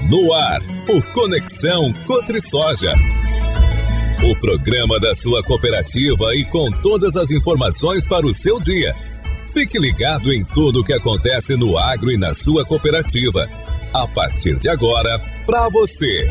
No ar, por Conexão Cotrisoja. O programa da sua cooperativa e com todas as informações para o seu dia. Fique ligado em tudo o que acontece no agro e na sua cooperativa. A partir de agora, para você.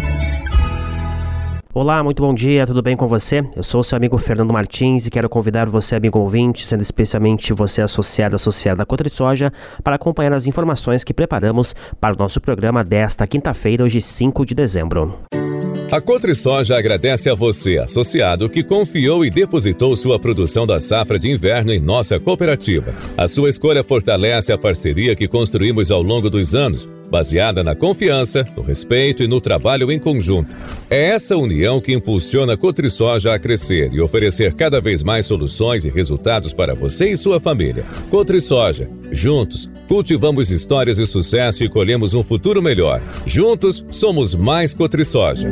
Olá, muito bom dia, tudo bem com você? Eu sou o seu amigo Fernando Martins e quero convidar você, amigo ouvinte, sendo especialmente você associado da Cotrisoja, para acompanhar as informações que preparamos para o nosso programa desta quinta-feira, hoje 5 de dezembro. A Cotrisoja agradece a você, associado, que confiou e depositou sua produção da safra de inverno em nossa cooperativa. A sua escolha fortalece a parceria que construímos ao longo dos anos, baseada na confiança, no respeito e no trabalho em conjunto. É essa união que impulsiona a Cotrisoja a crescer e oferecer cada vez mais soluções e resultados para você e sua família. Cotrisoja, juntos, cultivamos histórias de sucesso e colhemos um futuro melhor. Juntos, somos mais Cotrisoja.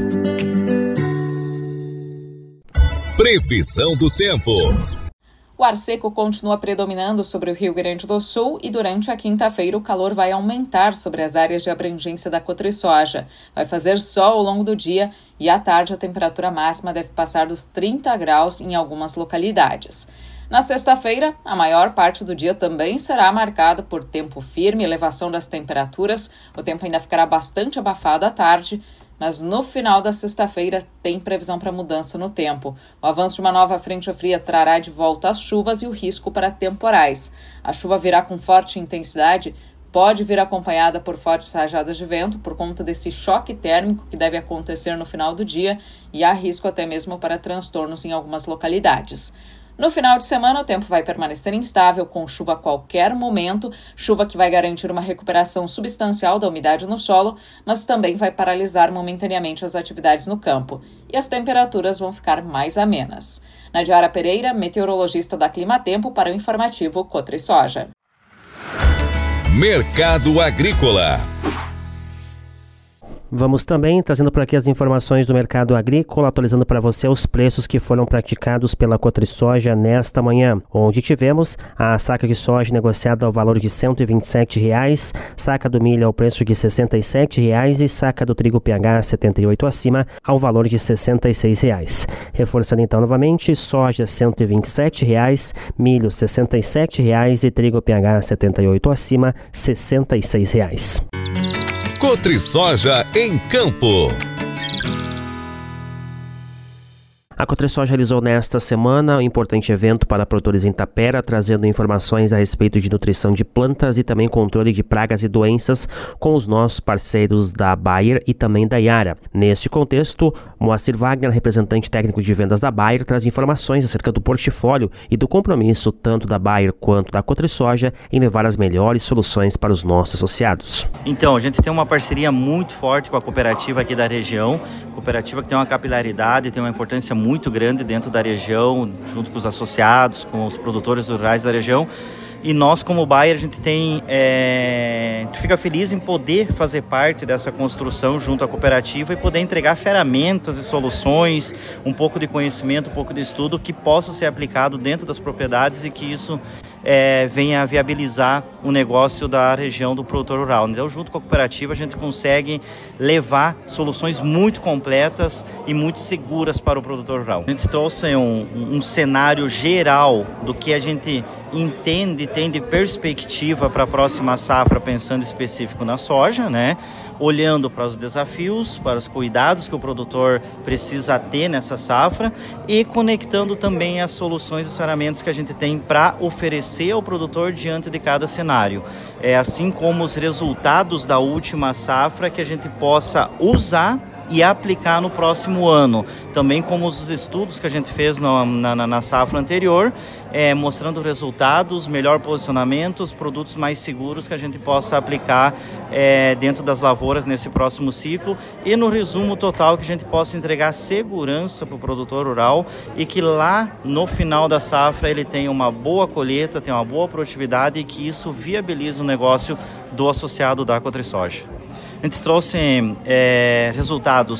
Previsão do tempo. O ar seco continua predominando sobre o Rio Grande do Sul e durante a quinta-feira o calor vai aumentar sobre as áreas de abrangência da Cotrisoja. Vai fazer sol ao longo do dia e à tarde a temperatura máxima deve passar dos 30 graus em algumas localidades. Na sexta-feira, a maior parte do dia também será marcada por tempo firme e elevação das temperaturas. O tempo ainda ficará bastante abafado à tarde, mas no final da sexta-feira tem previsão para mudança no tempo. O avanço de uma nova frente fria trará de volta as chuvas e o risco para temporais. A chuva virá com forte intensidade, pode vir acompanhada por fortes rajadas de vento por conta desse choque térmico que deve acontecer no final do dia e há risco até mesmo para transtornos em algumas localidades. No final de semana, o tempo vai permanecer instável, com chuva a qualquer momento, chuva que vai garantir uma recuperação substancial da umidade no solo, mas também vai paralisar momentaneamente as atividades no campo. E as temperaturas vão ficar mais amenas. Nadiara Pereira, meteorologista da Climatempo, para o informativo Cotrisoja. Mercado Agrícola. Vamos também trazendo por aqui as informações do mercado agrícola, atualizando para você os preços que foram praticados pela Cotrisoja nesta manhã, onde tivemos a saca de soja negociada ao valor de R$ 127,00, saca do milho ao preço de R$ 67,00 e saca do trigo PH 78 acima ao valor de R$ 66,00. Reforçando então novamente, soja R$ 127,00, milho R$ 67,00 e trigo PH 78 acima R$ 66,00. Cotrisoja em Campo. A Cotrisoja realizou nesta semana um importante evento para produtores em Tapera, trazendo informações a respeito de nutrição de plantas e também controle de pragas e doenças com os nossos parceiros da Bayer e também da Yara. Neste contexto, Moacir Wagner, representante técnico de vendas da Bayer, traz informações acerca do portfólio e do compromisso tanto da Bayer quanto da Cotrisoja em levar as melhores soluções para os nossos associados. Então, a gente tem uma parceria muito forte com a cooperativa aqui da região, cooperativa que tem uma capilaridade, tem uma importância muito grande dentro da região, junto com os associados, com os produtores rurais da região. E nós, como Bayer, a gente fica feliz em poder fazer parte dessa construção junto à cooperativa e poder entregar ferramentas e soluções, um pouco de conhecimento, um pouco de estudo que possa ser aplicado dentro das propriedades e que isso venha a viabilizar o negócio da região do produtor rural. Então, junto com a cooperativa, a gente consegue levar soluções muito completas e muito seguras para o produtor rural. A gente trouxe um cenário geral do que a gente entende e tem de perspectiva para a próxima safra, pensando específico na soja, né? Olhando para os desafios, para os cuidados que o produtor precisa ter nessa safra e conectando também as soluções e as ferramentas que a gente tem para oferecer ao produtor diante de cada cenário. Assim como os resultados da última safra que a gente possa usar e aplicar no próximo ano. Também como os estudos que a gente fez na safra anterior, mostrando resultados, melhor posicionamento, os produtos mais seguros que a gente possa aplicar dentro das lavouras nesse próximo ciclo e no resumo total que a gente possa entregar segurança para o produtor rural e que lá no final da safra ele tenha uma boa colheita, tenha uma boa produtividade e que isso viabilize o negócio do associado da Cotrisoja. A gente trouxe resultados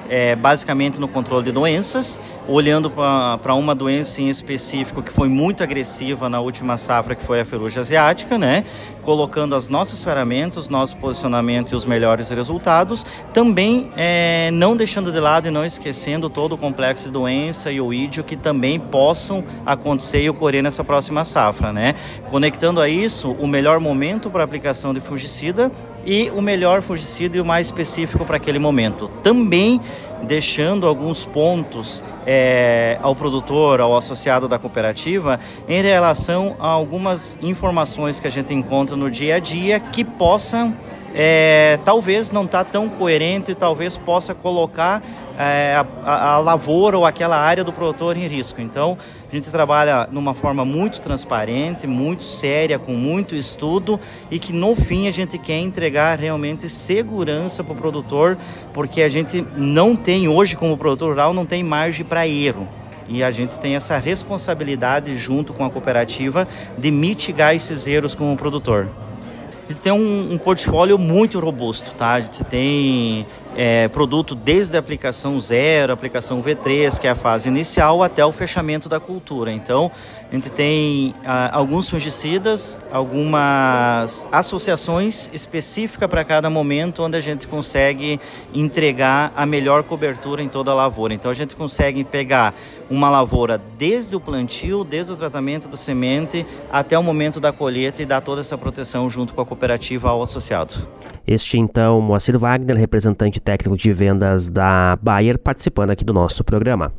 basicamente no controle de doenças, olhando para uma doença em específico que foi muito agressiva na última safra, que foi a ferrugem asiática, né? Colocando as nossas ferramentas, nosso posicionamento e os melhores resultados, também não deixando de lado e não esquecendo todo o complexo de doença e o ídio que também possam acontecer e ocorrer nessa próxima safra, né? Conectando a isso o melhor momento para aplicação de fungicida e o melhor fungicida e o mais específico para aquele momento. Também deixando alguns pontos ao produtor, ao associado da cooperativa, em relação a algumas informações que a gente encontra no dia a dia que possam talvez não estar tão coerente e talvez possa colocar a lavoura ou aquela área do produtor em risco. Então, a gente trabalha numa forma muito transparente, muito séria, com muito estudo e que no fim a gente quer entregar realmente segurança para o produtor, porque a gente não tem hoje, como produtor rural, não tem margem para erro. E a gente tem essa responsabilidade junto com a cooperativa de mitigar esses erros como produtor. A gente tem um portfólio muito robusto, tá? A gente tem produto desde a aplicação 0, aplicação V3, que é a fase inicial, até o fechamento da cultura. Então, a gente tem alguns fungicidas, algumas associações específicas para cada momento, onde a gente consegue entregar a melhor cobertura em toda a lavoura. Então, a gente consegue pegar uma lavoura desde o plantio, desde o tratamento do semente, até o momento da colheita e dar toda essa proteção junto com a cooperativa ao associado. Este, então, Moacir Wagner, representante técnico de vendas da Bayer, participando aqui do nosso programa.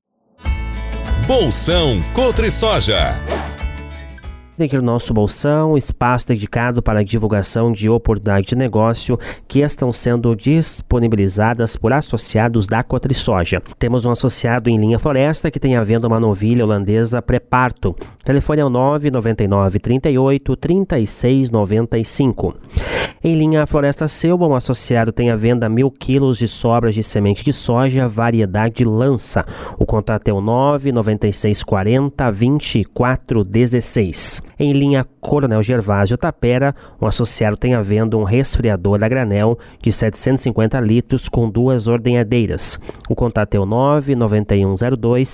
Bolsão Cotrisoja. Aqui no nosso Bolsão, espaço dedicado para a divulgação de oportunidades de negócio que estão sendo disponibilizadas por associados da Cotrisoja. Temos um associado em Linha Floresta que tem à venda uma novilha holandesa pré-parto. O telefone é o 999 38 36 95. Em Linha Floresta Selva, um associado tem à venda 1.000 quilos de sobras de semente de soja, variedade lança. O contato é o 996 40 24 16. Em Linha Coronel Gervásio Tapera, um associado tem à venda um resfriador a granel de 750 litros com 2 ordenhadeiras. O contato é o 99102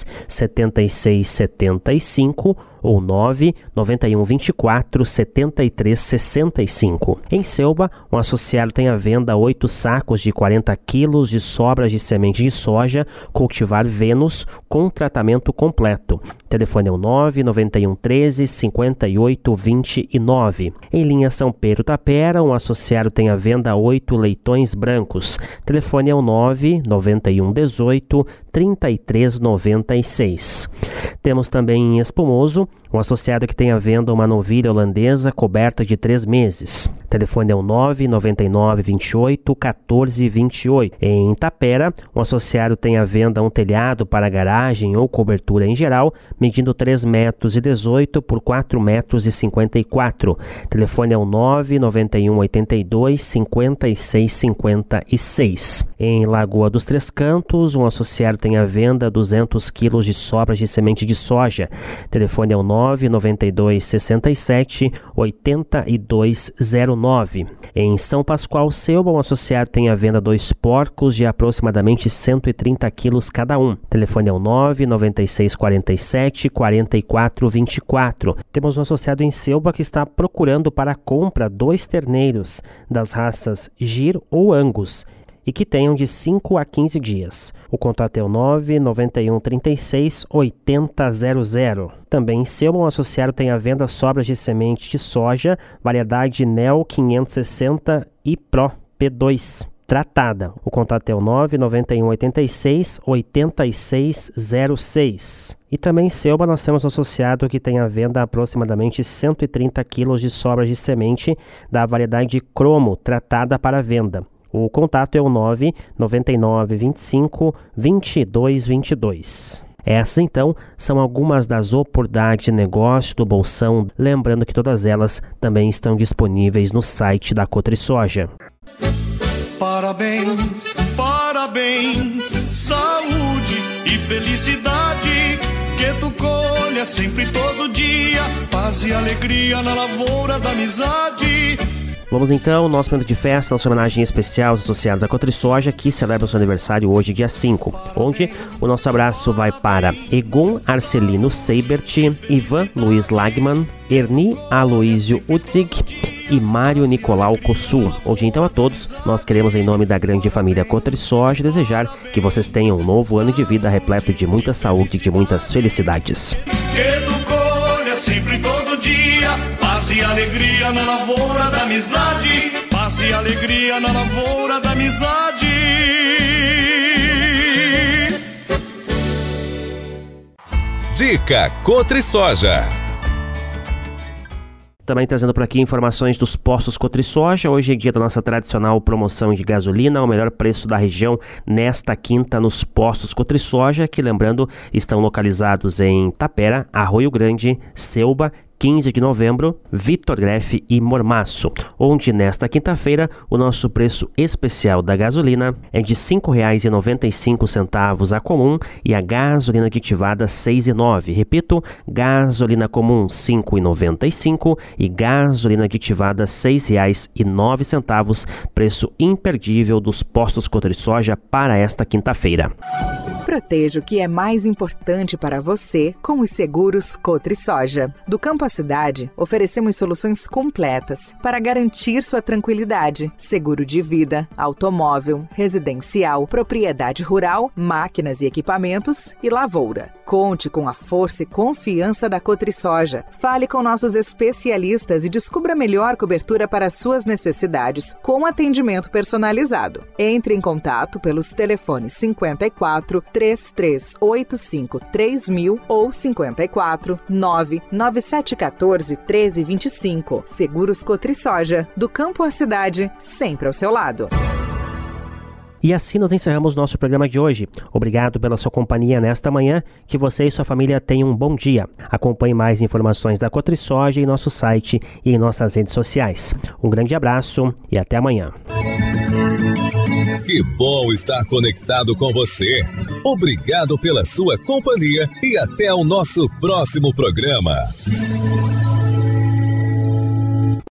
7675 ou 99124 7365. Em Selva, um associado tem à venda 8 sacos de 40 quilos de sobras de semente de soja cultivar Vênus com tratamento completo. O telefone é o 99113 5829. Em Linha São Pedro Tapera, um associado tem à venda 8 leitões brancos. O telefone é o 99118 3396. Temos também em Espumoso um associado que tem à venda uma novilha holandesa coberta de 3 meses. O telefone é o 999 28 14 28. Em Tapera, um associado tem à venda um telhado para garagem ou cobertura em geral, medindo 3 metros e 18 por 4 metros e 54. O telefone é o 991 82 56 56. Em Lagoa dos Três Cantos, um associado tem à venda 200 quilos de sobras de semente de soja. O telefone é o 992 67 8209. Em São Pascoal Selva, um associado tem à venda 2 porcos de aproximadamente 130 quilos cada um. O telefone é o 996 47 44 24. Temos um associado em Selva que está procurando para a compra 2 terneiros das raças Gir ou Angus e que tenham de 5 a 15 dias. O contato é o 991 36 8000. Também em Selva, um associado tem à venda sobras de semente de soja, variedade NEL 560 e Pro P2. Tratada. O contato é o 991 86 8606. E também em Selva nós temos um associado que tem à venda aproximadamente 130 quilos de sobras de semente da variedade Cromo, tratada para venda. O contato é o 999 25 22 22. Essas, então, são algumas das oportunidades de negócio do Bolsão, lembrando que todas elas também estão disponíveis no site da Cotrisoja. Parabéns, parabéns, saúde e felicidade, que tu colha sempre todo dia, paz e alegria na lavoura da amizade. Vamos então, nosso momento de festa, nossa homenagem especial aos associados à Cotrisoja, que celebra o seu aniversário hoje, dia 5, onde o nosso abraço vai para Egon Arcelino Seibert, Ivan Luiz Lagman, Erni Aloísio Utzig e Mário Nicolau Cossu. Hoje então a todos, nós queremos em nome da grande família Cotrisoja desejar que vocês tenham um novo ano de vida repleto de muita saúde e de muitas felicidades. Que tu colha sempre todo dia, paz e alegria na lavoura da amizade, paz e alegria na lavoura da amizade. Dica Cotrisoja. Também trazendo por aqui informações dos postos Cotrisoja. Hoje é dia da nossa tradicional promoção de gasolina ao melhor preço da região nesta quinta nos postos Cotrisoja, que, lembrando, estão localizados em Tapera, Arroio Grande, Selba, 15 de novembro, Vitor Grefe e Mormaço, onde nesta quinta-feira o nosso preço especial da gasolina é de R$ 5,95 a comum e a gasolina aditivada R$ 6,09. Repito, gasolina comum R$ 5,95 e gasolina aditivada R$ 6,09, preço imperdível dos postos Cotrisoja para esta quinta-feira. Proteja o que é mais importante para você com os seguros Cotrisoja. Do campo à cidade, oferecemos soluções completas para garantir sua tranquilidade. Seguro de vida, automóvel, residencial, propriedade rural, máquinas e equipamentos e lavoura. Conte com a força e confiança da Cotrisoja. Fale com nossos especialistas e descubra a melhor cobertura para suas necessidades com atendimento personalizado. Entre em contato pelos telefones 54 3385 3000 ou 54 99714 1325. Seguros Cotrisoja, do campo à cidade, sempre ao seu lado. E assim nós encerramos nosso programa de hoje. Obrigado pela sua companhia nesta manhã. Que você e sua família tenham um bom dia. Acompanhe mais informações da Cotrisoja em nosso site e em nossas redes sociais. Um grande abraço e até amanhã. Que bom estar conectado com você. Obrigado pela sua companhia e até o nosso próximo programa.